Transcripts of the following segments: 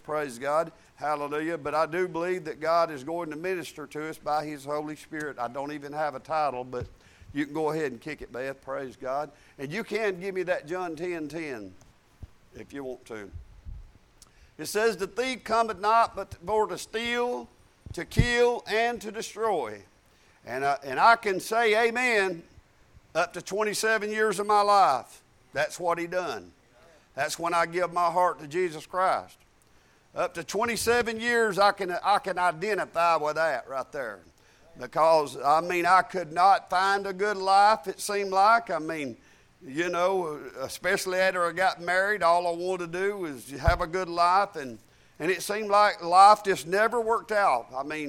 praise God. Hallelujah. But I do believe that God is going to minister to us by His Holy Spirit. I don't even have a title, but you can go ahead and kick it, Beth. Praise God. And you can give me that John 10:10 if you want to. It says, the thief cometh not but for to steal, to kill, and to destroy. And I can say amen up to 27 years of my life. That's what he done. That's when I give my heart to Jesus Christ. Up to 27 years, I can identify with that right there. Because, I could not find a good life, it seemed like. Especially after I got married, all I wanted to do was have a good life. And it seemed like life just never worked out.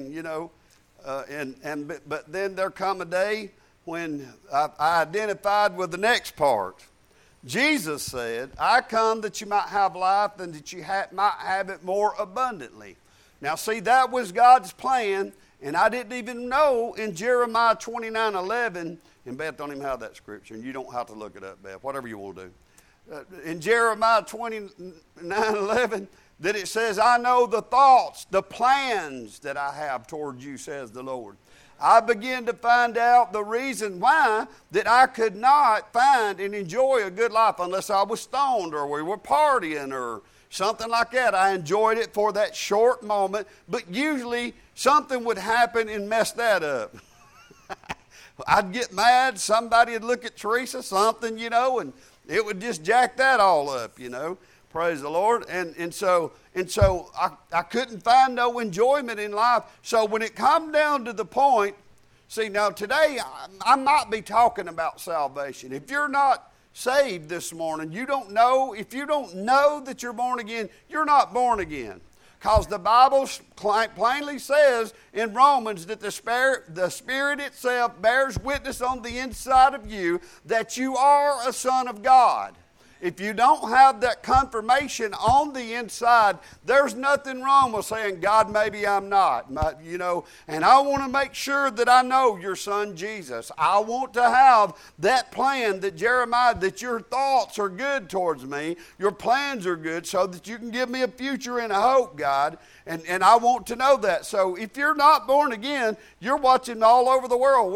But then there come a day when I identified with the next part. Jesus said, I come that you might have life and that you might have it more abundantly. Now see, that was God's plan, and I didn't even know in Jeremiah 29:11, and Beth don't even have that scripture, and you don't have to look it up, Beth, whatever you want to do. In Jeremiah 29:11, that it says, I know the thoughts, the plans that I have toward you, says the Lord. I began to find out the reason why that I could not find and enjoy a good life unless I was stoned or we were partying or something like that. I enjoyed it for that short moment, but usually something would happen and mess that up. I'd get mad, somebody would look at Teresa, something, and it would just jack that all up, Praise the Lord. And so I couldn't find no enjoyment in life. So when it come down to the point, see, now today I might be talking about salvation. If you're not saved this morning, if you don't know that you're born again, you're not born again. Because the Bible plainly says in Romans that the Spirit itself bears witness on the inside of you that you are a son of God. If you don't have that confirmation on the inside, there's nothing wrong with saying, God, maybe I'm not. And I want to make sure that I know your son Jesus. I want to have that plan that Jeremiah, that your thoughts are good towards me, your plans are good, so that you can give me a future and a hope, God. And I want to know that. So if you're not born again, you're watching all over the world.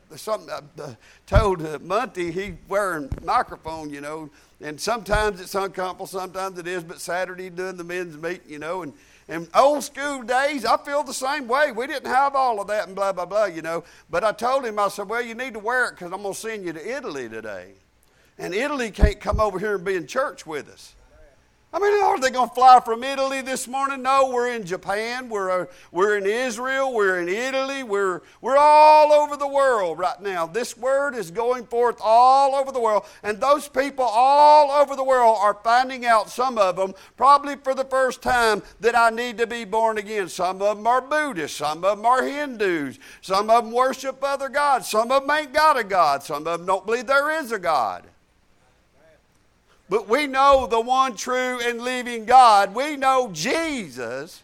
Told Monty, he wearing a microphone, and sometimes it's uncomfortable, sometimes it is, but Saturday doing the men's meet, and old school days, I feel the same way. We didn't have all of that and blah, blah, blah, But I told him, I said, well, you need to wear it because I'm going to send you to Italy today. And Italy can't come over here and be in church with us. Are they going to fly from Italy this morning? No, we're in Japan, we're in Israel, we're in Italy, we're all over the world right now. This word is going forth all over the world, and those people all over the world are finding out, some of them, probably for the first time, that I need to be born again. Some of them are Buddhists, some of them are Hindus, some of them worship other gods, some of them ain't got a God, some of them don't believe there is a God. But we know the one true and living God. We know Jesus.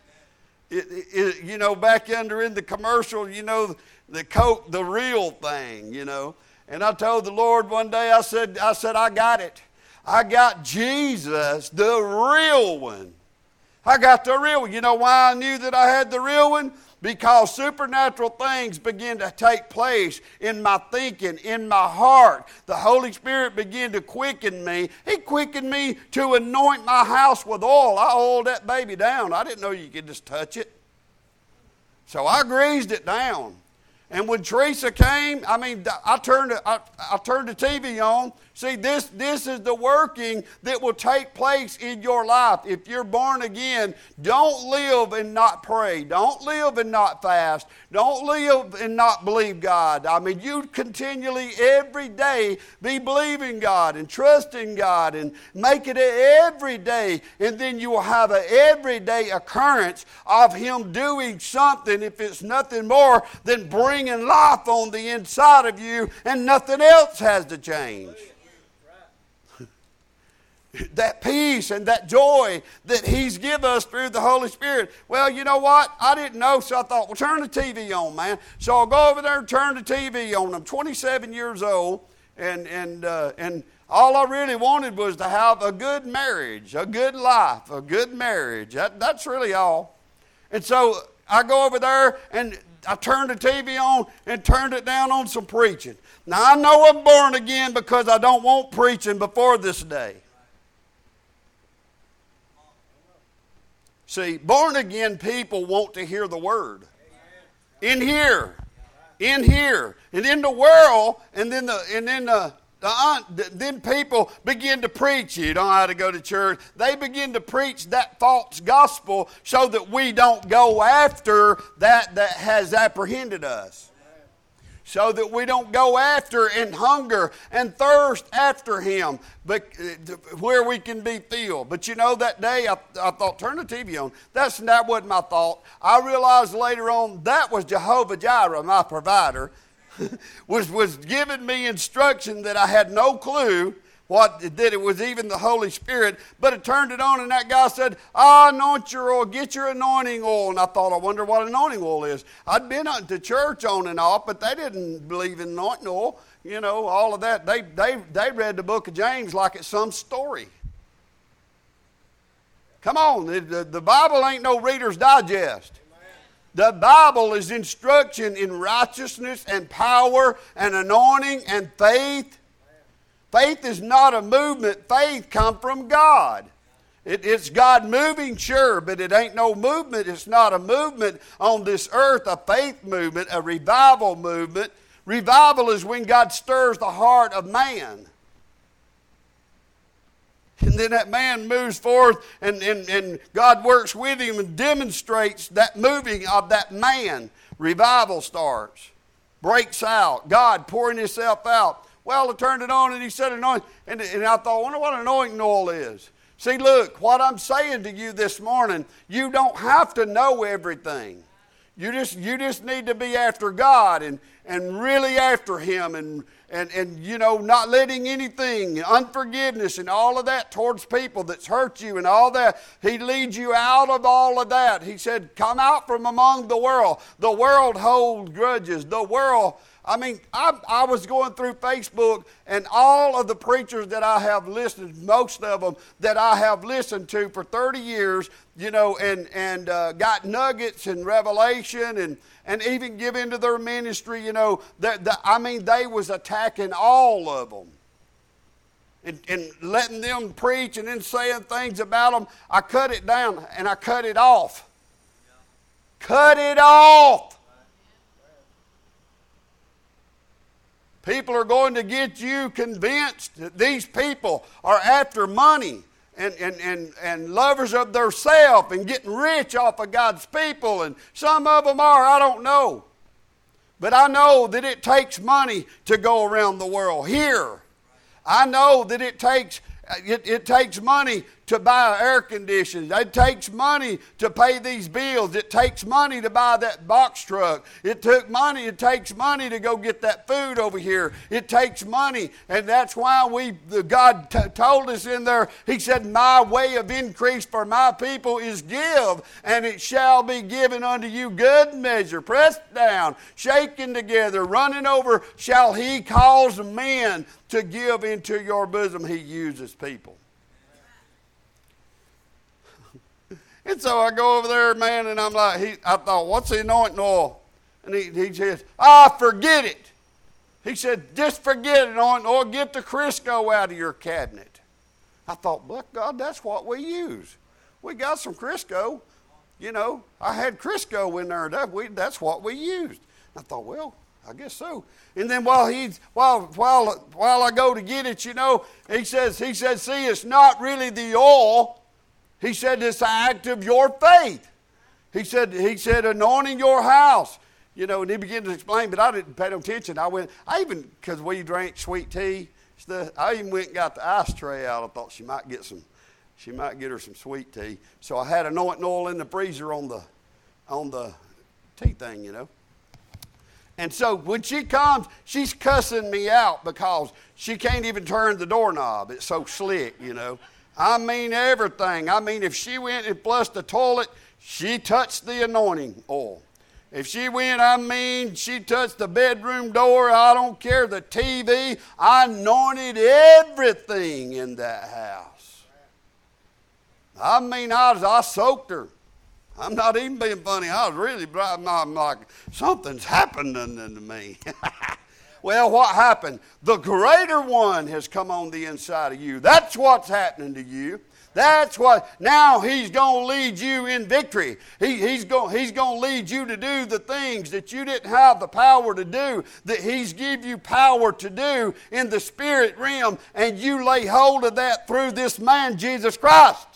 Back under in the commercial, the Coke, the real thing, And I told the Lord one day, I said, I got it. I got Jesus, the real one. I got the real one. You know why I knew that I had the real one? Because supernatural things begin to take place in my thinking, in my heart. The Holy Spirit began to quicken me. He quickened me to anoint my house with oil. I oiled that baby down. I didn't know you could just touch it. So I greased it down. And when Teresa came, I turned the TV on. See, this is the working that will take place in your life. If you're born again, don't live and not pray. Don't live and not fast. Don't live and not believe God. You continually, every day, be believing God and trusting God and make it every day. And then you will have an everyday occurrence of Him doing something, if it's nothing more than bringing life on the inside of you, and nothing else has to change. That peace and that joy that He's given us through the Holy Spirit. Well, you know what? I didn't know, so I thought, well, turn the TV on, man. So I'll go over there and turn the TV on. I'm 27 years old, and All I really wanted was to have a good marriage, a good life, a good marriage. That's really all. And so I go over there and I turned the TV on and turned it down on some preaching. Now I know I'm born again because I don't want preaching before this day. See, born again people want to hear the word. In here. In here. And in the world, and then people begin to preach. You don't have to go to church. They begin to preach that false gospel so that we don't go after that has apprehended us. So that we don't go after and hunger and thirst after Him, but where we can be filled. But you know, that day I thought, turn the TV on. That wasn't my thought. I realized later on that was Jehovah Jireh, my provider, was giving me instruction that I had no clue that it was even the Holy Spirit. But it turned it on, and that guy said, anoint your oil, get your anointing oil. And I thought, I wonder what anointing oil is. I'd been to church on and off, but they didn't believe in anointing oil. You know, all of that. They read the book of James like it's some story. Come on, the Bible ain't no Reader's Digest. The Bible is instruction in righteousness and power and anointing and faith. Faith is not a movement. Faith comes from God. It's God moving, sure, but it ain't no movement. It's not a movement on this earth, a faith movement, a revival movement. Revival is when God stirs the heart of man. And then that man moves forth and God works with him and demonstrates that moving of that man. Revival starts, breaks out, God pouring Himself out. Well, I turned it on and He said anointing. And I thought, I wonder what anointing oil is. See, look, what I'm saying to you this morning, you don't have to know everything. You just need to be after God and really after Him and you know, not letting anything, unforgiveness and all of that towards people that's hurt you and all that. He leads you out of all of that. He said, come out from among the world. The world holds grudges. The world, I mean, I was going through Facebook, and all of the preachers that I have listened, most of them that I have listened to for 30 years, you know, and got nuggets and revelation and even give into their ministry, you know, they was attacking all of them. And letting them preach and then saying things about them. I cut it down and I cut it off. Cut it off. People are going to get you convinced that these people are after money and lovers of their self and getting rich off of God's people. And some of them are, I don't know. But I know that it takes money to go around the world. Here, I know that it takes money to buy air conditioning. It takes money to pay these bills. It takes money to buy that box truck. It takes money to go get that food over here. It takes money, and that's why God told us in there, He said, my way of increase for my people is give, and it shall be given unto you good measure, pressed down, shaken together, running over, shall He cause men to give into your bosom. He uses people. And so I go over there, man, and I'm like, I thought, what's the anointing oil? And he says, forget it. He said, just forget it, anointing oil. Get the Crisco out of your cabinet. I thought, but God, that's what we use. We got some Crisco. You know, I had Crisco in there. That's what we used. I thought, well, I guess so. And then while I go to get it, you know, he says, see, it's not really the oil. He said, it's the act of your faith. He said, anointing your house. You know, and he began to explain, but I didn't pay no attention. Because we drank sweet tea, I even went and got the ice tray out. I thought she might get her some sweet tea. So I had anointing oil in the freezer on the tea thing, you know. And so when she comes, she's cussing me out because she can't even turn the doorknob. It's so slick, you know. I mean everything. I mean, if she went and flushed the toilet, she touched the anointing oil. If she went, I mean, she touched the bedroom door, I don't care, the TV, I anointed everything in that house. I mean, I soaked her. I'm not even being funny. I was really, I'm like, something's happening to me. Well, what happened? The greater one has come on the inside of you. That's what's happening to you. That's what, now he's going to lead you in victory. He's going to lead you to do the things that you didn't have the power to do, that he's give you power to do in the spirit realm, and you lay hold of that through this man, Jesus Christ.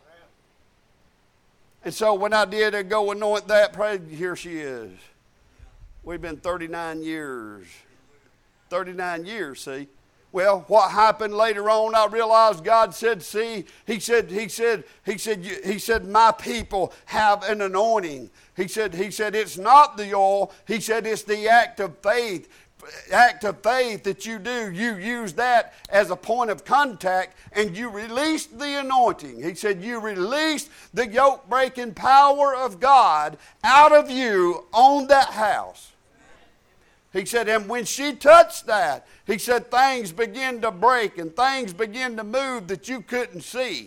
And so when I did go anoint that, pray, here she is. We've been 39 years. 39 years, see. Well, what happened later on, I realized God said, see, he said, my people have an anointing. He said, it's not the oil. He said, it's the act of faith. Act of faith that you do. You use that as a point of contact and you release the anointing. He said, you release the yoke-breaking power of God out of you on that house. He said, and when she touched that, he said, things began to break and things began to move that you couldn't see.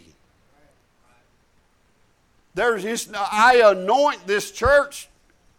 I anoint this church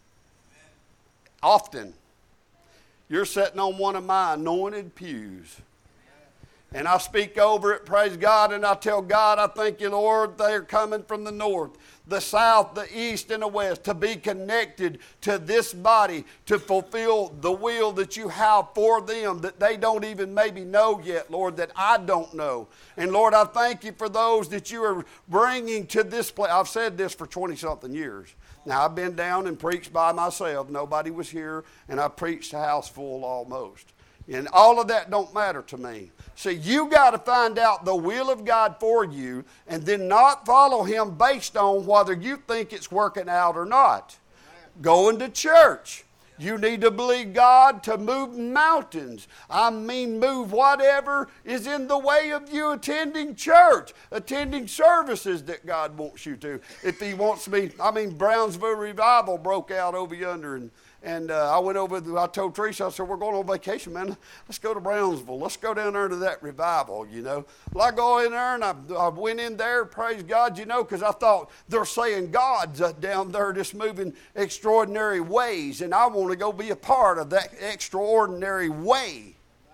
often. You're sitting on one of my anointed pews. And I speak over it, praise God, and I tell God, I thank you, Lord, they're coming from the north, the south, the east, and the west to be connected to this body to fulfill the will that you have for them that they don't even maybe know yet, Lord, that I don't know. And Lord, I thank you for those that you are bringing to this place. I've said this for 20-something years. Now, I've been down and preached by myself. Nobody was here, and I preached a house full almost. And all of that don't matter to me. See, you got to find out the will of God for you and then not follow him based on whether you think it's working out or not. Going to church. You need to believe God to move mountains. I mean, move whatever is in the way of you attending church, attending services that God wants you to. If he wants me, Brownsville Revival broke out over yonder, and I went over, I told Teresa, I said, we're going on vacation, man. Let's go to Brownsville. Let's go down there to that revival, you know. Well, I go in there, and I went in there, praise God, you know, because I thought they're saying God's down there just moving extraordinary ways, and I want to go be a part of that extraordinary way.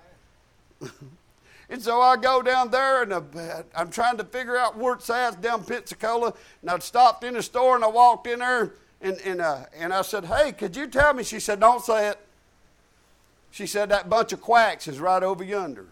And so I go down there, and I'm trying to figure out where it's at, down Pensacola, and I stopped in the store, and I walked in there, and I said, hey, could you tell me? She said, don't say it. She said, that bunch of quacks is right over yonder.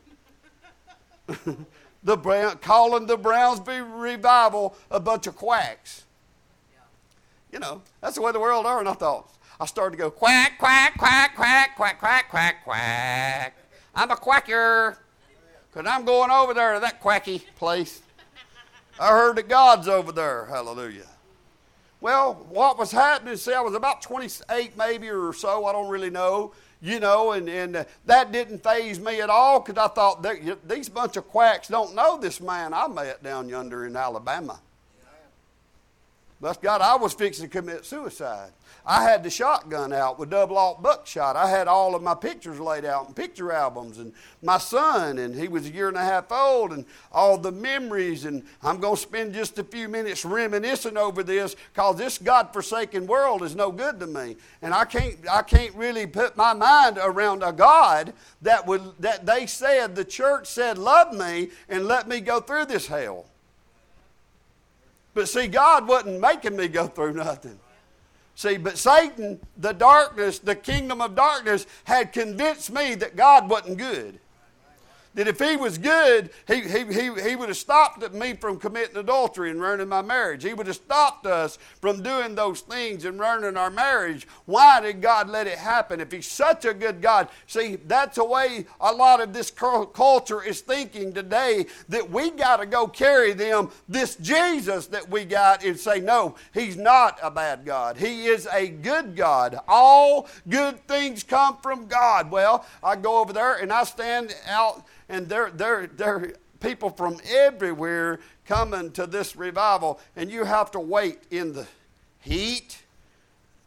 Calling the Brownsville Revival a bunch of quacks. You know, that's the way the world are. And I started to go, quack, quack, quack, quack, quack, quack, quack, quack. I'm a quacker. Because I'm going over there to that quacky place. I heard that God's over there. Hallelujah. Well, what was happening, see, I was about 28 maybe or so, I don't really know, you know, and that didn't faze me at all because I thought, these bunch of quacks don't know this man I met down yonder in Alabama. Bless God, I was fixing to commit suicide. I had the shotgun out with double-aught buckshot. I had all of my pictures laid out in picture albums, and my son, and he was 1.5 years old, and all the memories, and I'm going to spend just a few minutes reminiscing over this because this God-forsaken world is no good to me. And I can't really put my mind around a God that they said, the church said, love me and let me go through this hell. But see, God wasn't making me go through nothing. See, but Satan, the darkness, the kingdom of darkness, had convinced me that God wasn't good. That if he was good, he would have stopped me from committing adultery and ruining my marriage. He would have stopped us from doing those things and ruining our marriage. Why did God let it happen? If he's such a good God. See, that's the way a lot of this culture is thinking today, that we got to go carry them this Jesus that we got and say, no, he's not a bad God. He is a good God. All good things come from God. Well, I go over there and I stand out, and there are people from everywhere coming to this revival, and you have to wait in the heat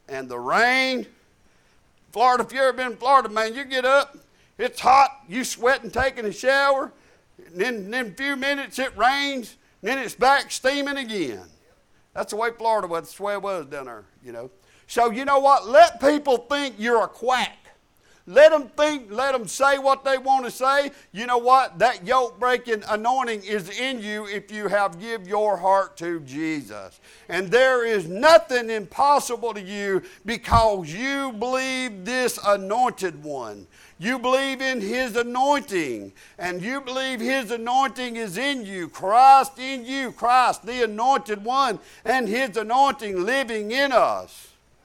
and the rain. Florida, if you've ever been in Florida, man, you get up, it's hot, you sweating, taking a shower, and then in a few minutes it rains, and then it's back steaming again. That's the way Florida was. That's the way it was down there, you know. So you know what? Let people think you're a quack. Let them think, let them say what they want to say. You know what? That yoke-breaking anointing is in you if you have give your heart to Jesus. And there is nothing impossible to you because you believe this anointed one. You believe in his anointing, and you believe his anointing is in you. Christ in you, Christ, the anointed one, and his anointing living in us.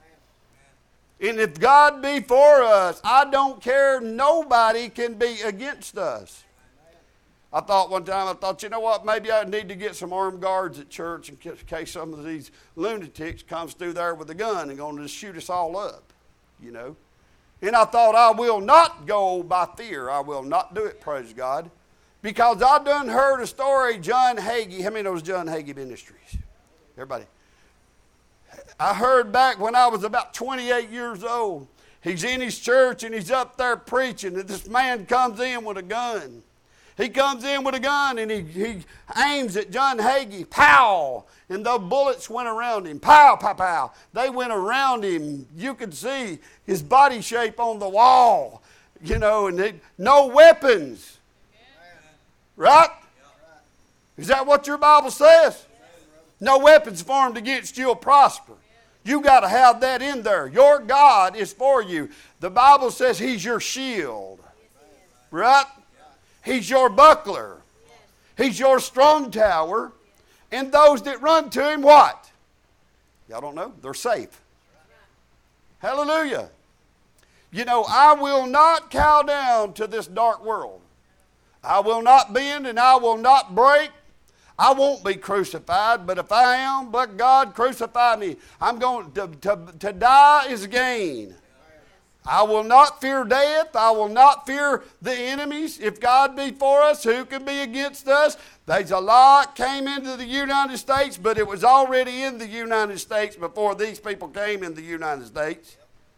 And if God be for us, I don't care. Nobody can be against us. I thought one time, you know what, maybe I need to get some armed guards at church in case some of these lunatics comes through there with a gun and going to just shoot us all up, you know. And I thought, I will not go by fear. I will not do it, praise God. Because I done heard a story, John Hagee. How many knows John Hagee Ministries? Everybody. I heard back when I was about 28 years old. He's in his church and he's up there preaching. And this man comes in with a gun. He comes in with a gun and he aims at John Hagee. Pow! And the bullets went around him. Pow, pow, pow. They went around him. You could see his body shape on the wall. You know, and no weapons. Right? Is that what your Bible says? No weapons formed against you will prosper. You got to have that in there. Your God is for you. The Bible says he's your shield. Right? He's your buckler. He's your strong tower. And those that run to him, what? Y'all don't know? They're safe. Hallelujah. You know, I will not cow down to this dark world. I will not bend and I will not break. I won't be crucified, but if I am, but God crucify me. I'm going to die is gain. I will not fear death. I will not fear the enemies. If God be for us, who can be against us? There's a lot came into the United States, but it was already in the United States before these people came in the United States.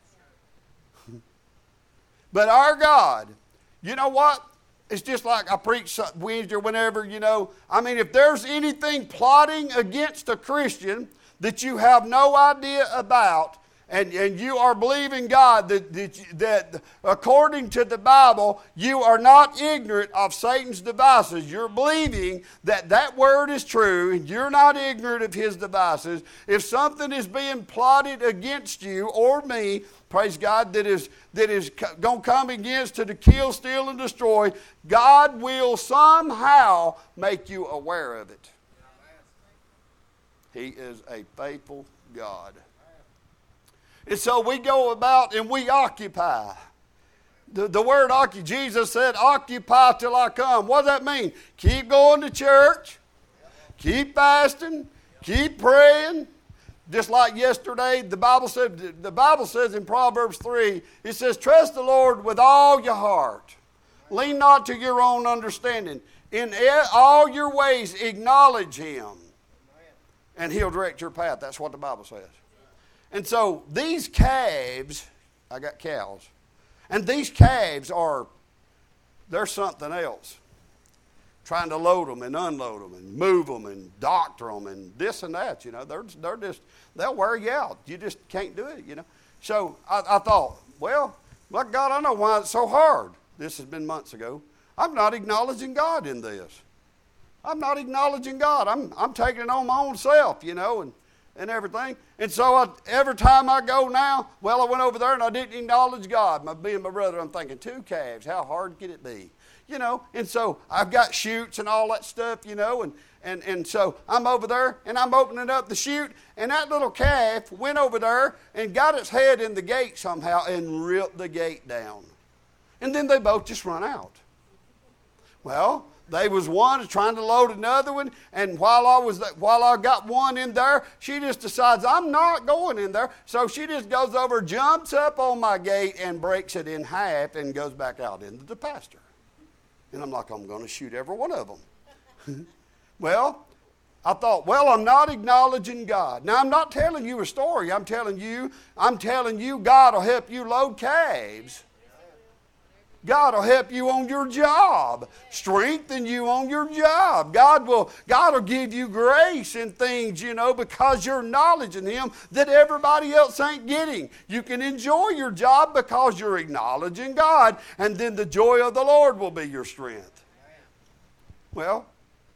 But our God, you know what? It's just like I preach Wednesday or whenever, you know. I mean, if there's anything plotting against a Christian that you have no idea about, and you are believing God that according to the Bible, you are not ignorant of Satan's devices. You're believing that word is true, and you're not ignorant of his devices. If something is being plotted against you or me, praise God, that is going to come against to kill, steal, and destroy, God will somehow make you aware of it. He is a faithful God. And so we go about and we occupy. The word occupy, Jesus said, occupy till I come. What does that mean? Keep going to church. Keep fasting. Keep praying. Just like yesterday, the Bible says in Proverbs 3, it says, trust the Lord with all your heart. Lean not to your own understanding. In all your ways, acknowledge him. And he'll direct your path. That's what the Bible says. And so these calves, I got cows, and these calves they're something else. Trying to load them and unload them and move them and doctor them and this and that, you know. They'll wear you out. You just can't do it, you know. So I thought, well, God, I know why it's so hard. This has been months ago. I'm not acknowledging God in this. I'm not acknowledging God. I'm taking it on my own self, you know, and everything. And so every time I go now, well, I went over there and I didn't acknowledge God. Me and my brother, I'm thinking, 2 calves, how hard could it be? You know, and so I've got chutes and all that stuff, you know, and so I'm over there and I'm opening up the chute, and that little calf went over there and got its head in the gate somehow and ripped the gate down. And then they both just run out. Well, they was one trying to load another one, and while I got one in there, she just decides, I'm not going in there. So she just goes over, jumps up on my gate, and breaks it in half and goes back out into the pasture. And I'm like, I'm going to shoot every one of them. Well, I thought, well, I'm not acknowledging God. Now, I'm not telling you a story. I'm telling you God will help you load calves. God will help you on your job, strengthen you on your job. God will give you grace in things, because you're acknowledging Him that everybody else ain't getting. You can enjoy your job because you're acknowledging God, and then the joy of the Lord will be your strength. Well,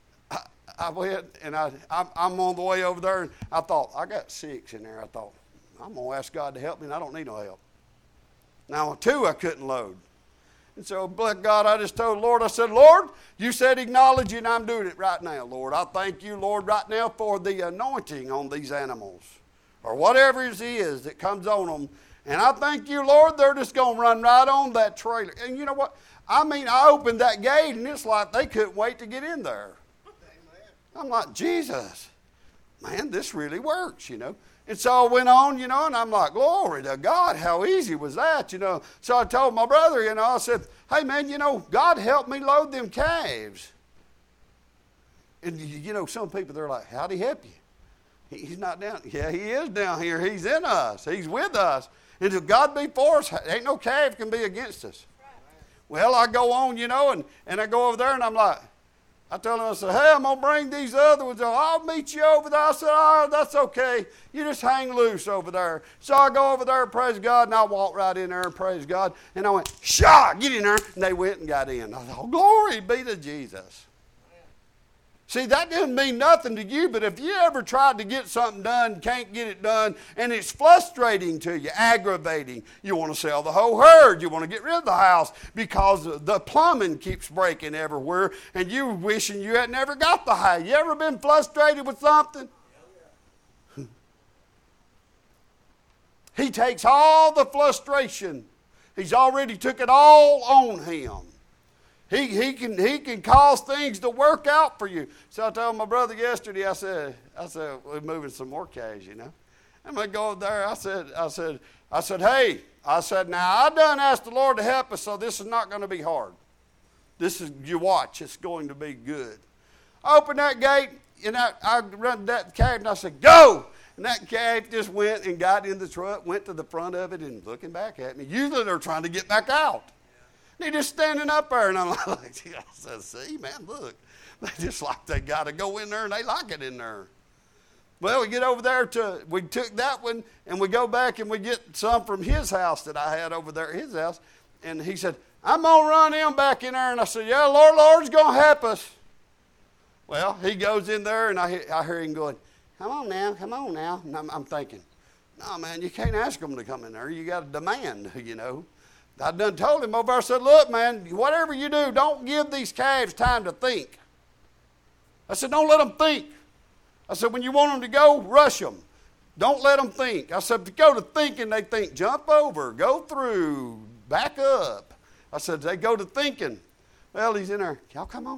I went and I'm on the way over there, and I thought, I got 6 in there. I thought, I'm going to ask God to help me, and I don't need no help. Now, 2 I couldn't load. And so, bless God, I just told the Lord, I said, Lord, you said acknowledge you, and I'm doing it right now, Lord. I thank you, Lord, right now for the anointing on these animals, or whatever it is that comes on them. And I thank you, Lord, they're just going to run right on that trailer. And you know what? I opened that gate, and it's like they couldn't wait to get in there. I'm like, Jesus, man, this really works, And so I went on, and I'm like, glory to God, how easy was that, So I told my brother, I said, hey, man, God helped me load them calves. And, some people, they're like, how'd He help you? He's not down. Yeah, He is down here. He's in us. He's with us. And if God be for us, ain't no calf can be against us. Well, I go on, and I go over there, and I'm like, I told him, I said, hey, I'm going to bring these other ones. I'll meet you over there. I said, oh, that's okay. You just hang loose over there. So I go over there and praise God, and I walk right in there and praise God. And I went, get in there. And they went and got in. I thought, glory be to Jesus. See, that doesn't mean nothing to you, but if you ever tried to get something done, can't get it done, and it's frustrating to you, aggravating, you want to sell the whole herd, you want to get rid of the house because the plumbing keeps breaking everywhere, and you wishing you had never got the house. You ever been frustrated with something? He takes all the frustration. He's already took it all on Him. He can cause things to work out for you. So I told my brother yesterday, I said, we're moving some more cash, I'm going to go over there. I said, hey, now I done asked the Lord to help us, so this is not going to be hard. This is, you watch, it's going to be good. I opened that gate, and I run that cab, and I said, go! And that cab just went and got in the truck, went to the front of it, and looking back at me. Usually they're trying to get back out. They're just standing up there, and I'm like, I said, see, man, look. They just like they got to go in there, and they like it in there. Well, we get over there we took that one, and we go back, and we get some from his house that I had over there at his house. And he said, I'm going to run him back in there. And I said, yeah, Lord's going to help us. Well, he goes in there, and I hear him going, come on now. And I'm thinking, no, man, you can't ask them to come in there. You got to demand, I done told him over there, I said, look, man, whatever you do, don't give these calves time to think. I said, don't let them think. I said, when you want them to go, rush them. Don't let them think. I said, to go to thinking, they think, jump over, go through, back up. I said, they go to thinking. Well, he's in there. Y'all come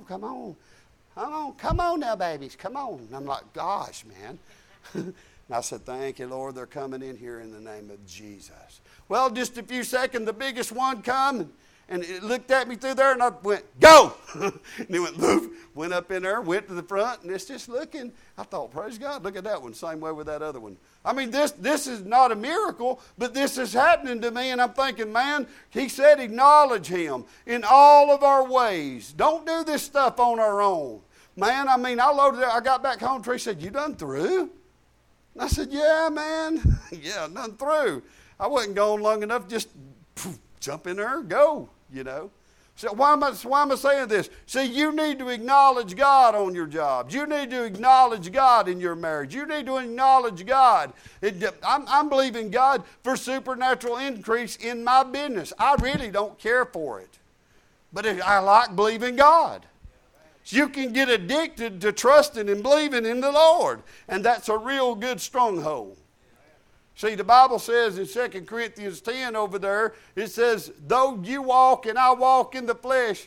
on now, babies, come on. And I'm like, gosh, man. And I said, thank you, Lord, they're coming in here in the name of Jesus. Well, just a few seconds, the biggest one come, and it looked at me through there, and I went, go! And he went up in there, went to the front, and it's just looking. I thought, praise God, look at that one, same way with that other one. I mean, this is not a miracle, but this is happening to me, and I'm thinking, man, He said acknowledge Him in all of our ways. Don't do this stuff on our own. Man, I loaded it. I got back home, Tree said, you done through? And I said, yeah, man. Yeah, done through. I wasn't gone long enough, just jump in there, go, So why am I saying this? See, you need to acknowledge God on your jobs. You need to acknowledge God in your marriage. You need to acknowledge God. I'm believing God for supernatural increase in my business. I really don't care for it. But I like believing God. You can get addicted to trusting and believing in the Lord. And that's a real good stronghold. See, the Bible says in 2 Corinthians 10 over there, it says, though you walk and I walk in the flesh,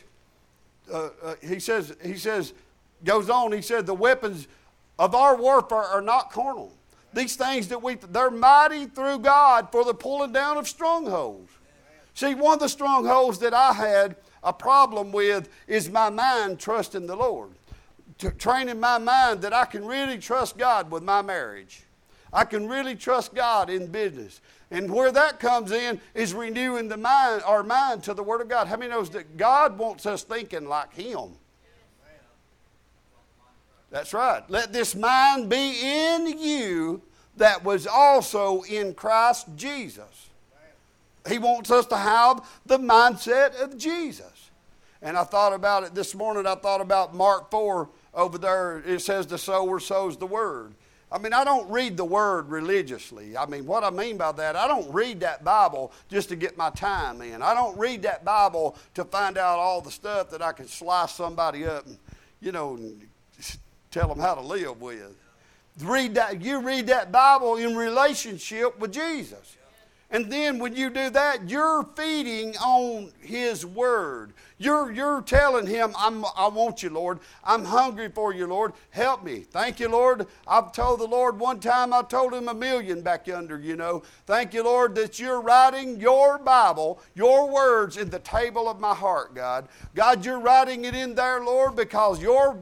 he says, goes on, he said, the weapons of our warfare are not carnal. These things they're mighty through God for the pulling down of strongholds. See, one of the strongholds that I had a problem with is my mind trusting the Lord. training my mind that I can really trust God with my marriage. I can really trust God in business. And where that comes in is renewing our mind to the Word of God. How many knows that God wants us thinking like Him? That's right. Let this mind be in you that was also in Christ Jesus. He wants us to have the mindset of Jesus. And I thought about it this morning. I thought about Mark 4 over there. It says the sower sows the word. I mean, I don't read the Word religiously. I mean, what I mean by that, I don't read that Bible just to get my time in. I don't read that Bible to find out all the stuff that I can slice somebody up and, and tell them how to live with. You read that Bible in relationship with Jesus. And then when you do that, you're feeding on His Word. You're telling Him, I want you, Lord. I'm hungry for you, Lord. Help me. Thank you, Lord. I've told the Lord one time, I told Him a million back yonder, Thank you, Lord, that you're writing your Bible, your words in the table of my heart, God. God, you're writing it in there, Lord, because your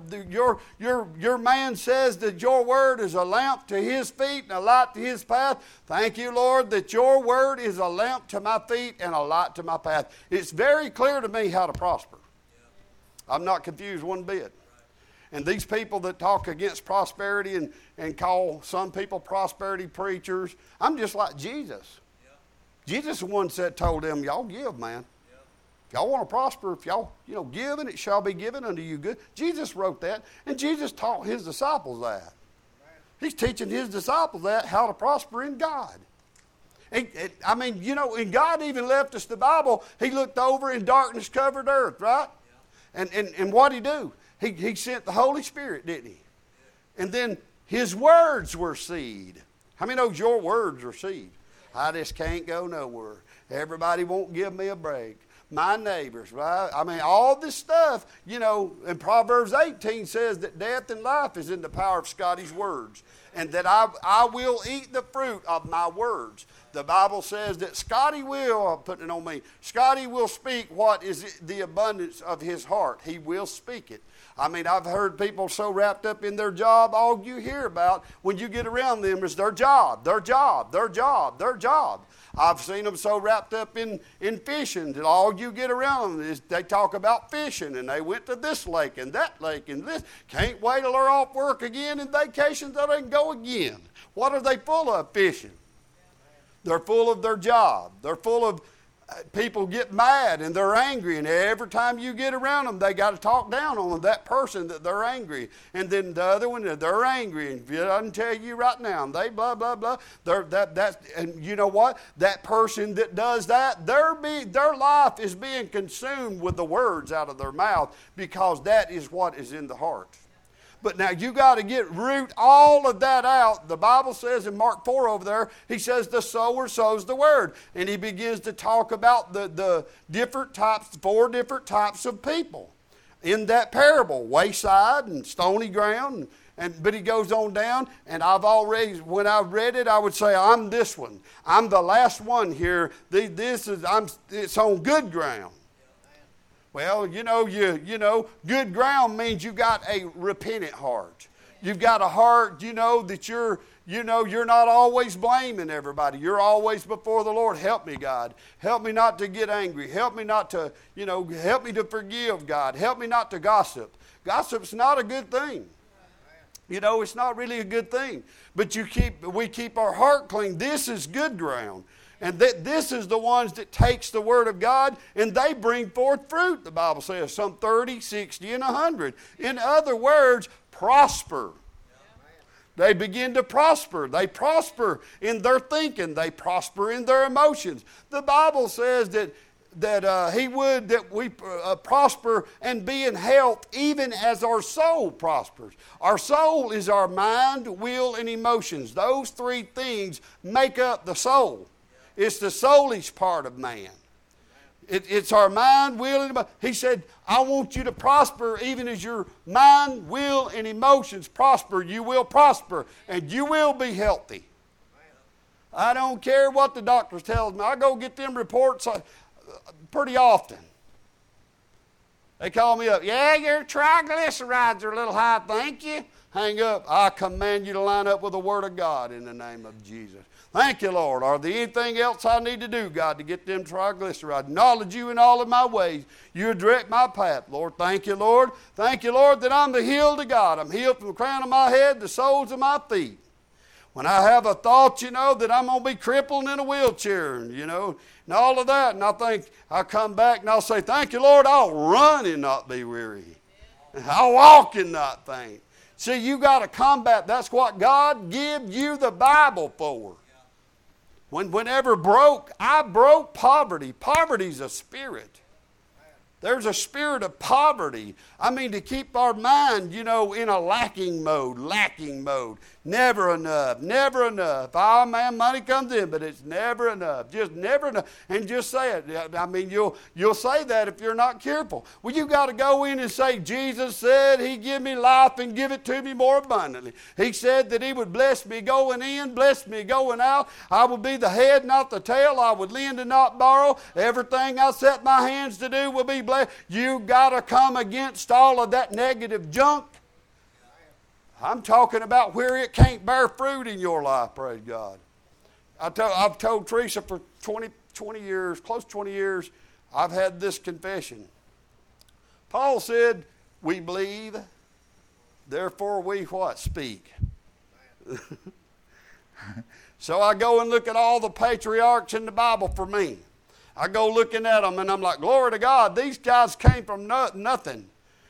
man says that your word is a lamp to his feet and a light to his path. Thank you, Lord, that your word is a lamp to my feet and a light to my path. It's very clear to me how to prosper. I'm not confused one bit. And these people that talk against prosperity and call some people prosperity preachers, I'm just like Jesus. Jesus is the one that told them, y'all give, man. If y'all want to prosper, if y'all, give and it shall be given unto you good. Jesus wrote that, and Jesus taught His disciples that. He's teaching His disciples that, how to prosper in God. And God even left us the Bible. He looked over in darkness covered earth, right? And what did He do? He sent the Holy Spirit, didn't He? And then His words were seed. How many knows your words are seed? I just can't go nowhere. Everybody won't give me a break. My neighbors, right? I mean, all this stuff, and Proverbs 18 says that death and life is in the power of Scotty's words. And that I will eat the fruit of my words. The Bible says that Scotty will, I'm putting it on me, Scotty will speak what is the abundance of his heart. He will speak it. I mean, I've heard people so wrapped up in their job, all you hear about when you get around them is their job, their job, their job, their job. I've seen them so wrapped up in fishing that all you get around them is they talk about fishing and they went to this lake and that lake and this. Can't wait till they're off work again in vacation so they can go again. What are they full of? Fishing. They're full of their job. They're full of people get mad and they're angry, and every time you get around them, they got to talk down on that person that they're angry. And then the other one, they're angry, and I can tell you right now, they blah blah blah. And you know what? That person that does that, their life is being consumed with the words out of their mouth, because that is what is in the heart. But now you got to root all of that out. The Bible says in Mark 4 over there, he says the sower sows the word. And he begins to talk about the different types, 4 different types of people in that parable. Wayside and stony ground. But he goes on down, and when I read it, I would say, I'm this one. I'm the last one here. It's on good ground. Well, good ground means you got a repentant heart. You've got a heart, that you're not always blaming everybody. You're always before the Lord. Help me, God. Help me not to get angry. Help me not to, help me to forgive, God. Help me not to gossip. Gossip's not a good thing. It's not really a good thing. But we keep our heart clean. This is good ground. And this is the ones that takes the Word of God, and they bring forth fruit, the Bible says, some 30, 60, and 100. In other words, prosper. They begin to prosper. They prosper in their thinking. They prosper in their emotions. The Bible says that He would that we prosper and be in health even as our soul prospers. Our soul is our mind, will, and emotions. Those 3 things make up the soul. It's the soulish part of man. It's our mind, will, and emotions. He said, I want you to prosper even as your mind, will, and emotions prosper. You will prosper, and you will be healthy. I don't care what the doctors tell me. I go get them reports pretty often. They call me up. Yeah, your triglycerides are a little high. Thank you. Hang up. I command you to line up with the Word of God in the name of Jesus. Thank you, Lord. Are there anything else I need to do, God, to get them triglycerides? Acknowledge you in all of my ways. You direct my path, Lord. Thank you, Lord. Thank you, Lord, that I'm the healed of God. I'm healed from the crown of my head to the soles of my feet. When I have a thought, that I'm going to be crippled in a wheelchair, and all of that, and I think I'll come back and I'll say, thank you, Lord, I'll run and not be weary. I'll walk and not faint. See, you got to combat. That's what God gives you the Bible for. Whenever I broke poverty. Poverty's a spirit. There's a spirit of poverty. To keep our mind, in a lacking mode. Never enough. Oh, man, money comes in, but it's never enough. Just never enough. And just say it. You'll say that if you're not careful. Well, you got to go in and say, Jesus said He give me life and give it to me more abundantly. He said that He would bless me going in, bless me going out. I would be the head, not the tail. I would lend and not borrow. Everything I set my hands to do will be blessed. You got to come against all of that negative junk. I'm talking about where it can't bear fruit in your life, praise God. I've told Teresa for 20 years, close to 20 years, I've had this confession. Paul said, we believe, therefore we what? Speak. So I go and look at all the patriarchs in the Bible for me. I go looking at them and I'm like, glory to God, these guys came from nothing.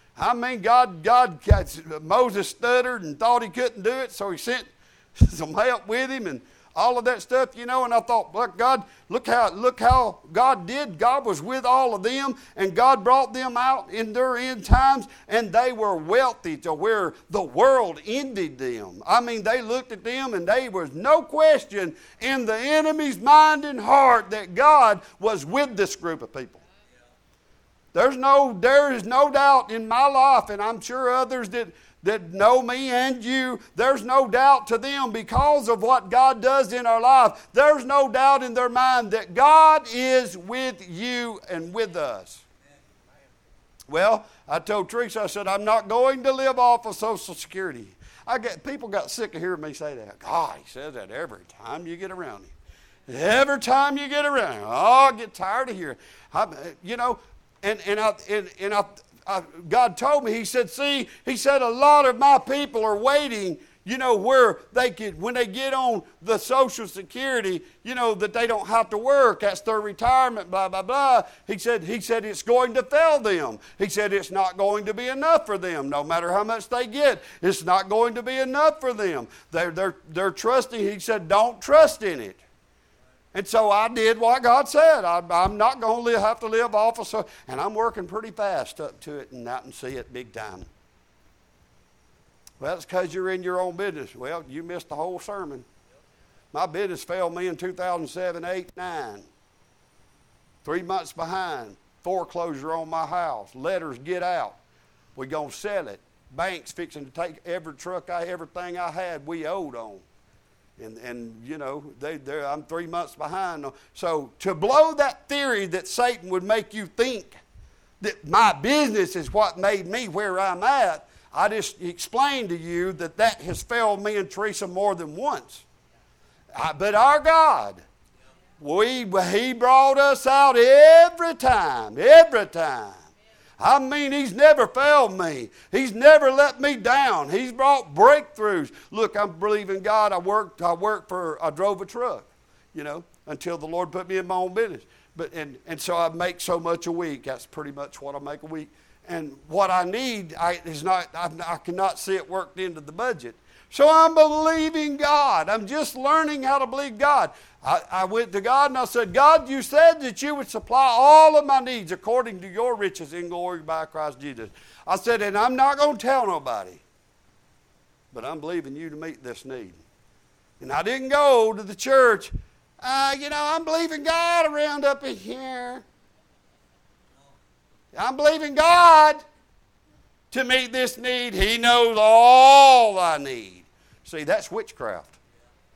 Moses stuttered and thought he couldn't do it, so he sent some help with him and all of that stuff, and I thought, look how God did. God was with all of them, and God brought them out in their end times, and they were wealthy to where the world envied them. They looked at them, and there was no question in the enemy's mind and heart that God was with this group of people. There is no doubt in my life, and I'm sure others that know me and you, there's no doubt to them because of what God does in our life. There's no doubt in their mind that God is with you and with us. Well, I told Teresa, I said, I'm not going to live off of Social Security. People got sick of hearing me say that. God, he says that every time you get around him. Every time you get around him. Oh, I get tired of hearing. God told me, He said, a lot of my people are waiting, where they could, when they get on the Social Security, that they don't have to work. That's their retirement, blah, blah, blah. He said it's going to fail them. He said it's not going to be enough for them. No matter how much they get, it's not going to be enough for them. They're trusting. He said, don't trust in it. And so I did what God said. I'm not going to have to live off of so, and I'm working pretty fast up to it and out and see it big time. Well, it's because you're in your own business. Well, you missed the whole sermon. My business failed me in 2007, 8, 9. 3 months behind. Foreclosure on my house. Letters get out. We're going to sell it. Banks fixing to take everything I had we owed on. And I'm 3 months behind. So to blow that theory that Satan would make you think that my business is what made me where I'm at, I just explained to you that has failed me and Teresa more than once. But our God, He brought us out every time. He's never failed me. He's never let me down. He's brought breakthroughs. Look, I'm believing God. I drove a truck, until the Lord put me in my own business. And so I make so much a week. That's pretty much what I make a week. And what I need I cannot see it worked into the budget. So I'm believing God. I'm just learning how to believe God. I went to God and I said, God, you said that you would supply all of my needs according to your riches in glory by Christ Jesus. I said, and I'm not going to tell nobody, but I'm believing you to meet this need. And I didn't go to the church, I'm believing God around up in here. I'm believing God to meet this need. He knows all I need. See, that's witchcraft.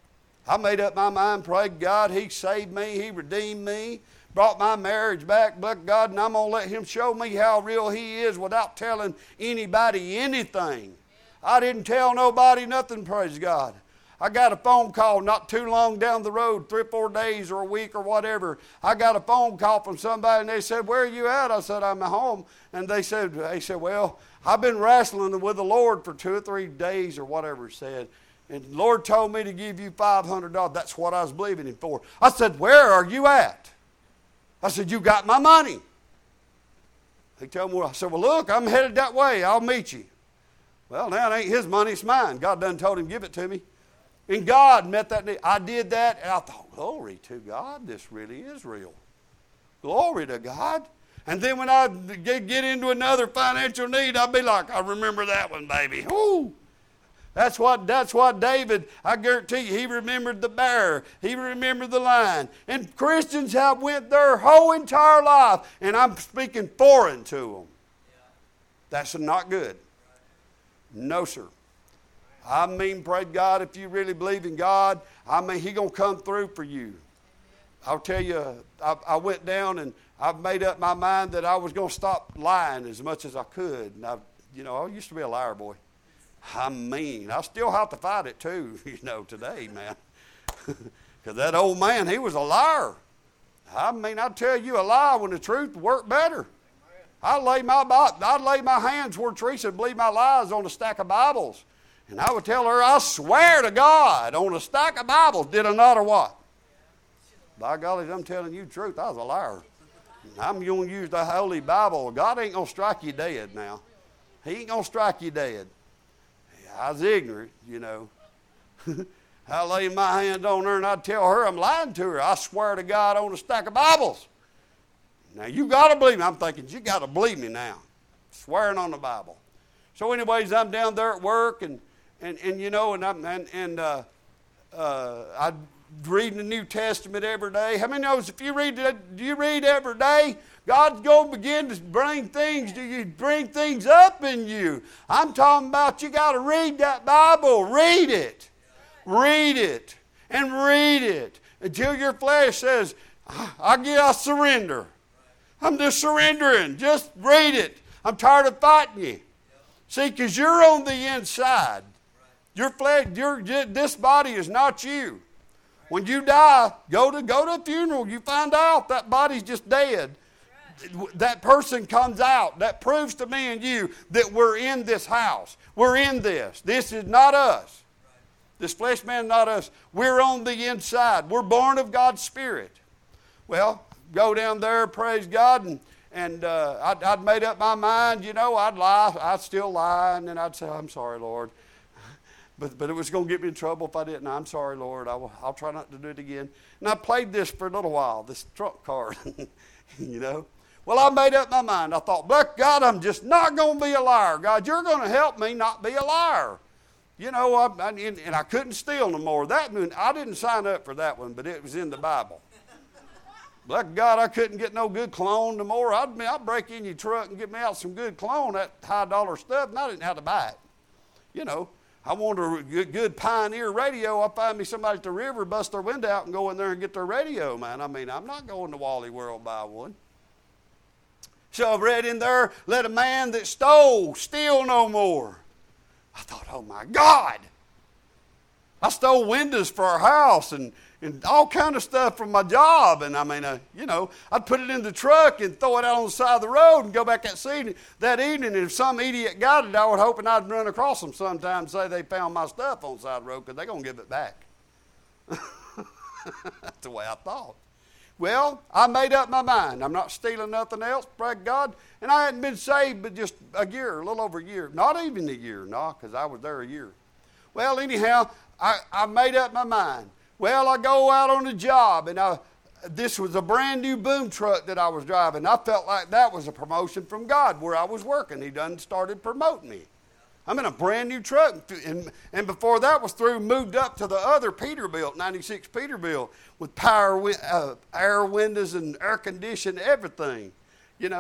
I made up my mind, praise God, He saved me, He redeemed me, brought my marriage back, bless God, and I'm going to let Him show me how real He is without telling anybody anything. I didn't tell nobody nothing, praise God. I got a phone call not too long down the road, 3 or 4 days or a week or whatever. I got a phone call from somebody, and they said, where are you at? I said, I'm at home. And they said, well, I've been wrestling with the Lord for 2 or 3 days or whatever it said. And the Lord told me to give you $500. That's what I was believing Him for. I said, where are you at? I said, you got my money. He told me, I said, well, look, I'm headed that way. I'll meet you. Well, now it ain't his money, it's mine. God done told him, give it to me. And God met that need. I did that, and I thought, glory to God, this really is real. Glory to God. And then when I get into another financial need, I'll be like, I remember that one, baby. Ooh. That's what David, I guarantee you, he remembered the bear. He remembered the lion. And Christians have went their whole entire life, and I'm speaking foreign to them. That's not good. No, sir. I mean, praise God, if you really believe in God, I mean, He's going to come through for you. I'll tell you, I went down and I've made up my mind that I was going to stop lying as much as I could. And I used to be a liar, boy. I mean, I still have to fight it too, today, man. Because that old man, he was a liar. I mean, I tell you a lie when the truth worked better. I'd lay my hands where Teresa would believe my lies on a stack of Bibles. And I would tell her, I swear to God, on a stack of Bibles, did I not or what? By golly, I'm telling you the truth, I was a liar. I'm going to use the Holy Bible. God ain't going to strike you dead now. He ain't going to strike you dead. I was ignorant, I lay my hands on her and I'd tell her I'm lying to her. I swear to God on a stack of Bibles. Now, you got to believe me. I'm thinking, you got to believe me now. Swearing on the Bible. So anyways, I'm down there at work and I'm reading the New Testament every day. How many knows if you read every day, God's going to begin to bring things up in you. I'm talking about you got to read that Bible. Read it. Read it. And read it. Until your flesh says, I surrender. I'm just surrendering. Just read it. I'm tired of fighting you. See, because you're on the inside. Your flesh, this body is not you. When you die, go to a funeral. You find out that body's just dead. That person comes out. That proves to me and you that we're in this house. We're in this. This is not us. This flesh man is not us. We're on the inside. We're born of God's Spirit. Well, go down there, praise God, and I'd made up my mind, I'd lie. I'd still lie, and then I'd say, I'm sorry, Lord. But it was going to get me in trouble if I didn't. I'm sorry, Lord. I'll try not to do it again. And I played this for a little while, this trump card, Well, I made up my mind. I thought, but God, I'm just not going to be a liar. God, you're going to help me not be a liar. And I couldn't steal no more. I didn't sign up for that one, but it was in the Bible. But God, I couldn't get no good cologne no more. I'd break in your truck and get me out some good cologne, that high-dollar stuff, and I didn't have to buy it. I wanted a good Pioneer radio. I'll find me somebody at the river, bust their window out, and go in there and get their radio, man. I mean, I'm not going to Wally World buy one. So I read in there, let a man that stole steal no more. I thought, oh my God. I stole windows for our house and all kind of stuff from my job. And I mean, I'd put it in the truck and throw it out on the side of the road and go back that evening. And if some idiot got it, I was hoping I'd run across them sometime and say they found my stuff on the side of the road because they're going to give it back. That's the way I thought. Well, I made up my mind. I'm not stealing nothing else, praise God. And I hadn't been saved but just a year, a little over a year. Not even a year, because I was there a year. Well, anyhow, I made up my mind. Well, I go out on a job, and this was a brand new boom truck that I was driving. I felt like that was a promotion from God where I was working. He done started promoting me. I'm in a brand new truck, and before that was through, moved up to the other Peterbilt, 96 Peterbilt, with air windows and air conditioning, everything.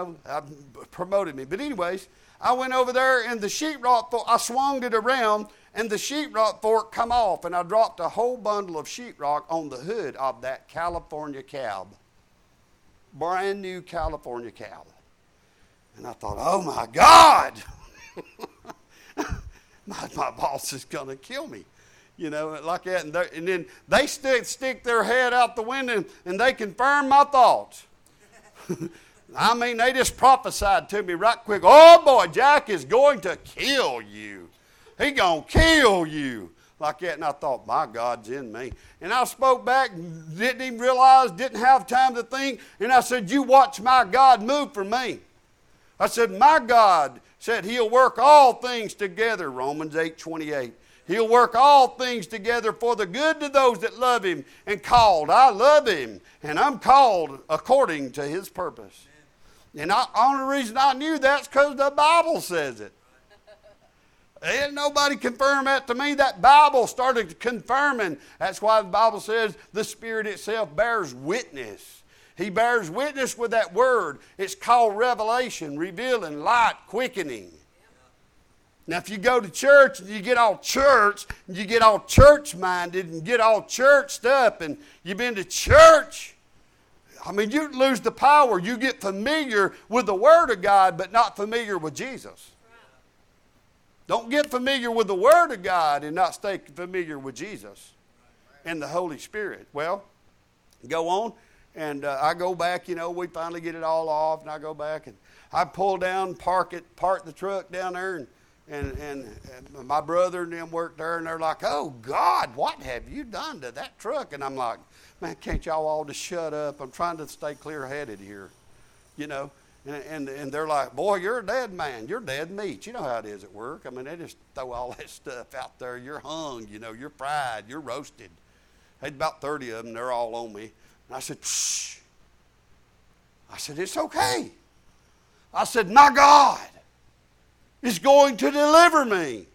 Promoted me. But anyways, I went over there, and the sheetrock, I swung it around, and the sheetrock fork come off, and I dropped a whole bundle of sheetrock on the hood of that California cab. Brand new California cab. And I thought, oh my God, my boss is going to kill me. You know, like that. And then they stick their head out the window and they confirm my thoughts. I mean, they just prophesied to me right quick. Oh boy, Jack is going to kill you. He going to kill you. Like that. And I thought, my God's in me. And I spoke back, didn't even realize, didn't have time to think. And I said, you watch my God move for me. I said, my God said he'll work all things together, Romans 8:28. He'll work all things together for the good to those that love him and called. I love him, and I'm called according to his purpose. And the only reason I knew that's because the Bible says it. Ain't nobody confirmed that to me. That Bible started confirming. That's why the Bible says the Spirit itself bears witness. He bears witness with that word. It's called revelation, revealing, light, quickening. Now, if you go to church and you get all church, and you get all church-minded and get all churched up and you've been to church, I mean, you lose the power. You get familiar with the Word of God, but not familiar with Jesus. Don't get familiar with the Word of God and not stay familiar with Jesus and the Holy Spirit. Well, go on. And I go back, we finally get it all off, and I go back, and I pull down, park the truck down there, and my brother and them work there, and they're like, oh, God, what have you done to that truck? And I'm like, man, can't y'all all just shut up? I'm trying to stay clear-headed here, And they're like, boy, you're a dead man. You're dead meat. You know how it is at work. I mean, they just throw all that stuff out there. You're hung, you're fried, you're roasted. There's about 30 of them. They're all on me. And I said, shh. I said, it's okay. I said, my God is going to deliver me.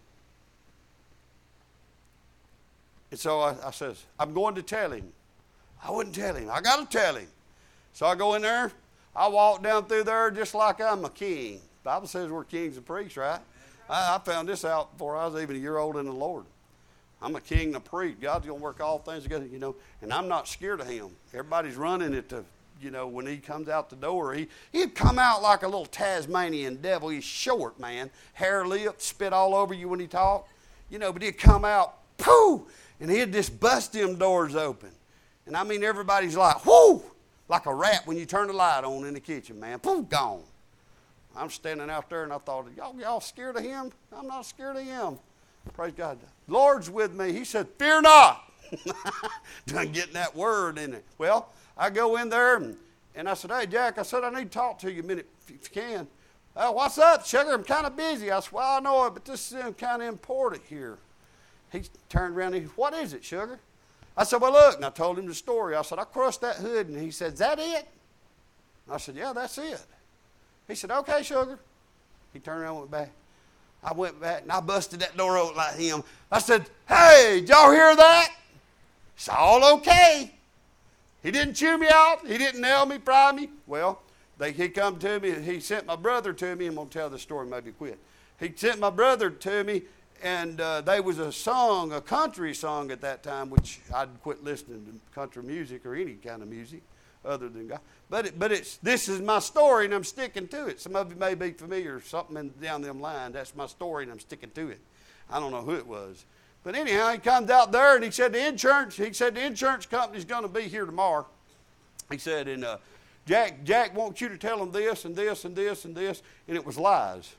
And so I says, I'm going to tell him. I wouldn't tell him. I got to tell him. So I go in there. I walk down through there just like I'm a king. The Bible says we're kings and priests, right? I found this out before I was even a year old in the Lord. I'm a king and a priest. God's going to work all things together, and I'm not scared of him. Everybody's running at the, when he comes out the door, he'd come out like a little Tasmanian devil. He's short, man. Hair, lips, spit all over you when he talked. But he'd come out, pooh, and he'd just bust them doors open. And I mean, everybody's like, whoo, like a rat when you turn the light on in the kitchen, man. Poof, gone. I'm standing out there, and I thought, y'all scared of him? I'm not scared of him. Praise God. Lord's with me. He said, fear not. Done getting that word in it. Well, I go in there, and I said, hey, Jack, I said, I need to talk to you a minute if you can. What's up, sugar? I'm kind of busy. I said, well, I know it, but this is kind of important here. He turned around and he said, what is it, sugar? I said, well, look, and I told him the story. I said, I crushed that hood, and he said, is that it? I said, yeah, that's it. He said, okay, sugar. He turned around and went back. I went back, and I busted that door open like him. I said, hey, did y'all hear that? It's all okay. He didn't chew me out. He didn't nail me, pry me. Well, he come to me, and he sent my brother to me. I'm going to tell the story, maybe quit. He sent my brother to me, and there was a country song at that time, which I'd quit listening to country music or any kind of music other than God. But this is my story, and I'm sticking to it. Some of you may be familiar with something down them line. That's my story, and I'm sticking to it. I don't know who it was. But anyhow, he comes out there, and he said the insurance company's going to be here tomorrow. He said, and Jack wants you to tell them this and this and this and this, and it was lies.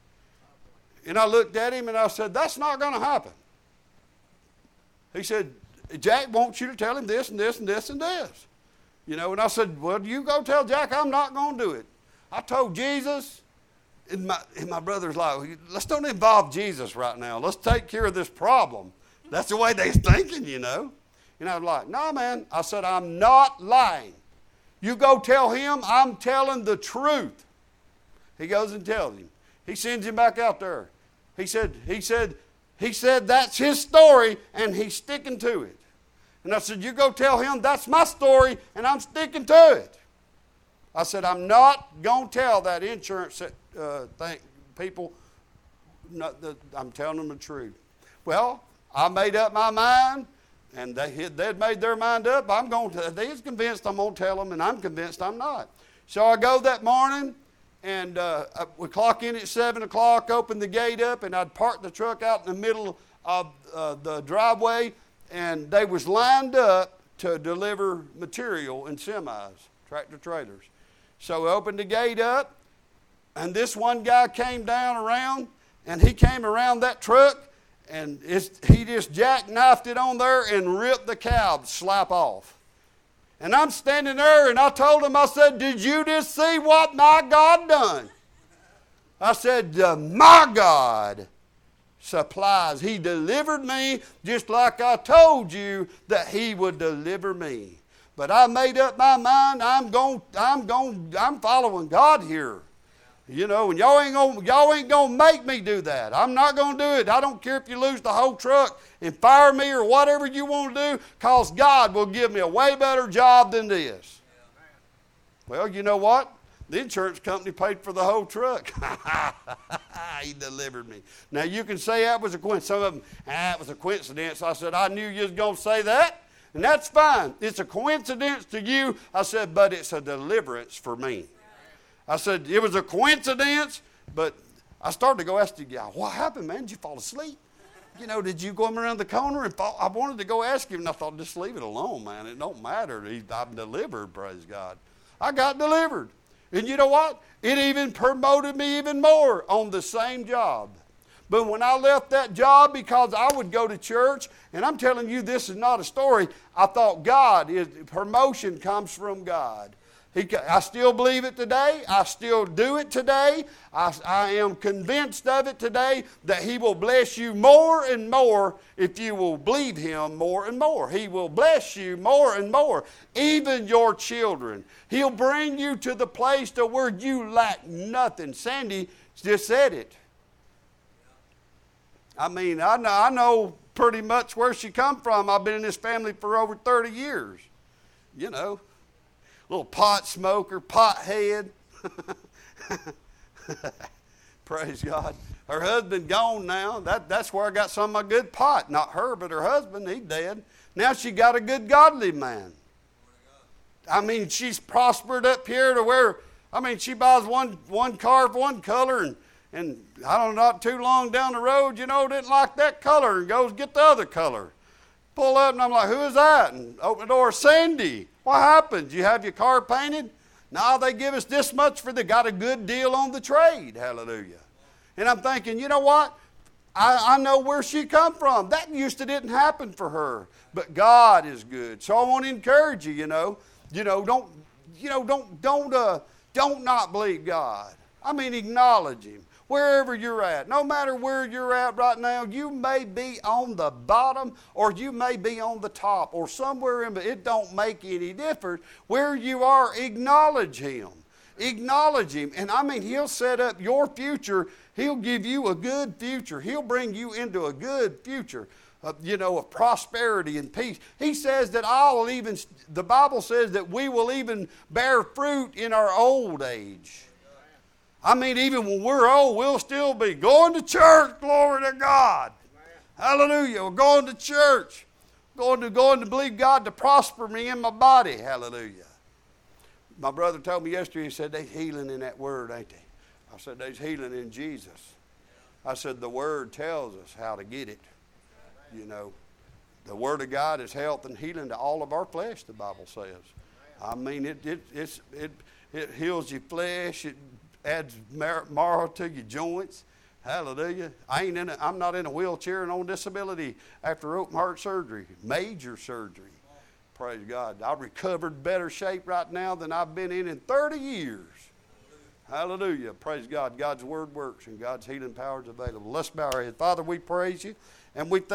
And I looked at him, and I said, that's not going to happen. He said, Jack wants you to tell him this and this and this and this. And I said, well, you go tell Jack I'm not going to do it. I told Jesus, and my brother's like, let's don't involve Jesus right now. Let's take care of this problem. That's the way they're thinking, And I was like, no, man. I said, I'm not lying. You go tell him I'm telling the truth. He goes and tells him. He sends him back out there. He said that's his story, and he's sticking to it. And I said, you go tell him that's my story, and I'm sticking to it. I said, I'm not going to tell that insurance people, I'm telling them the truth. Well, I made up my mind, and they'd made their mind up. They was convinced I'm going to tell them, and I'm convinced I'm not. So I go that morning, and we clock in at 7 o'clock, open the gate up, and I'd park the truck out in the middle of the driveway, and they was lined up to deliver material in semis, tractor trailers. So we opened the gate up, and this one guy came down around, and he came around that truck, and he just jackknifed it on there and ripped the cab slap off. And I'm standing there, and I told him, I said, did you just see what my God done? I said, my God supplies. He delivered me just like I told you that he would deliver me. But I made up my mind, I'm following God here. You know, and y'all ain't gonna make me do that. I'm not gonna do it. I don't care if you lose the whole truck and fire me or whatever you want to do, because God will give me a way better job than this. Well, you know what? The insurance company paid for the whole truck. He delivered me. Now, you can say that was a coincidence. Some of them, it was a coincidence. I said, I knew you was going to say that, and that's fine. It's a coincidence to you. I said, but it's a deliverance for me. I said, it was a coincidence, but I started to go ask the guy, what happened, man? Did you fall asleep? You know, did you go around the corner and fall? I wanted to go ask him, and I thought, just leave it alone, man. It don't matter. I'm delivered, praise God. I got delivered. And you know what? It even promoted me even more on the same job. But when I left that job, because I would go to church, and I'm telling you, this is not a story, I thought promotion comes from God. I still believe it today. I still do it today. I am convinced of it today that he will bless you more and more if you will believe him more and more. He will bless you more and more, even your children. He'll bring you to the place to where you lack nothing. Sandy just said it. I mean, I know pretty much where she come from. I've been in this family for over 30 years. You know. Little pot smoker, pot head. Praise God. Her husband gone now. That's where I got some of my good pot. Not her, but her husband. He's dead. Now she got a good godly man. I mean, she's prospered up here to where, I mean, she buys one car of one color, and I don't know, not too long down the road, you know, didn't like that color and goes get the other color. Pull up, and I'm like, who is that? And open the door, Sandy. What happened? You have your car painted? No, they give us this much for they got a good deal on the trade. Hallelujah. And I'm thinking, you know what? I know where she come from. That didn't happen for her. But God is good. So I want to encourage you, don't not believe God. I mean, acknowledge him. Wherever you're at, no matter where you're at right now, you may be on the bottom or you may be on the top or somewhere in between. It don't make any difference. Where you are, acknowledge him. Acknowledge him. And I mean, he'll set up your future. He'll give you a good future. He'll bring you into a good future, of prosperity and peace. He says that the Bible says that we will even bear fruit in our old age. I mean, even when we're old, we'll still be going to church, glory to God. Hallelujah. We're going to church. Going to believe God to prosper me in my body. Hallelujah. My brother told me yesterday, he said, there's healing in that word, ain't they? I said, there's healing in Jesus. I said, the word tells us how to get it. The word of God is health and healing to all of our flesh, the Bible says. I mean, it heals your flesh. It adds marrow to your joints. Hallelujah. I'm not in a wheelchair and on disability after open heart surgery, major surgery. Praise God. I've recovered better shape right now than I've been in 30 years. Hallelujah. Praise God. God's word works and God's healing power is available. Let's bow our heads. Father, we praise you and we thank